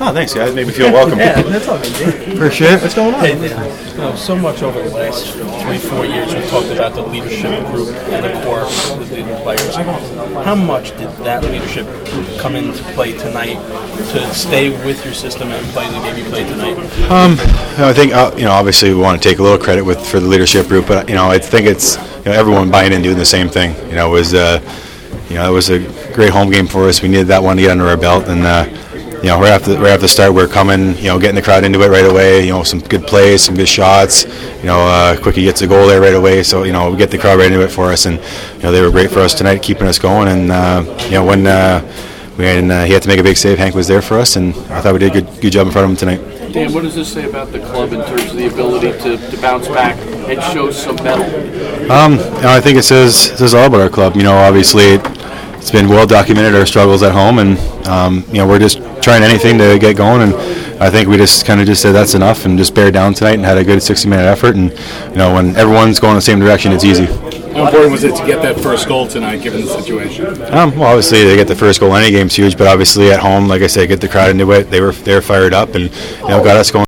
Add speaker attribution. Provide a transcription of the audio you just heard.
Speaker 1: Oh, thanks, guys. Made me feel welcome.
Speaker 2: Yeah, that's all good.
Speaker 1: Appreciate it.
Speaker 2: What's going on?
Speaker 3: Hey, so much over the last 3-4 years, we talked about the leadership group and the core of the players. How much did that leadership group come into play tonight to stay with your system and play the game you played tonight?
Speaker 1: I think obviously we want to take a little credit for the leadership group, but I think it's everyone buying in, doing the same thing. It was it was a great home game for us. We needed that one to get under our belt, and right off the start, we're coming, getting the crowd into it right away. Some good plays, some good shots. Quickie gets a goal there right away, so we get the crowd right into it for us, and they were great for us tonight, keeping us going. And when he had to make a big save, Hank was there for us, and I thought we did a good job in front of him tonight.
Speaker 4: Dan, what does this say about the club in terms of the ability to bounce back and show some mettle?
Speaker 1: I think it says all about our club. Obviously it's been well documented, our struggles at home, and we're just trying anything to get going, and I think we just said that's enough and just bear down tonight and had a good 60-minute effort. And when everyone's going the same direction, it's easy.
Speaker 5: How important was it to get that first goal tonight, given the situation?
Speaker 1: Well, obviously, to get the first goal in any game's huge, but obviously at home, like I said, get the crowd into it. They were fired up and got us going.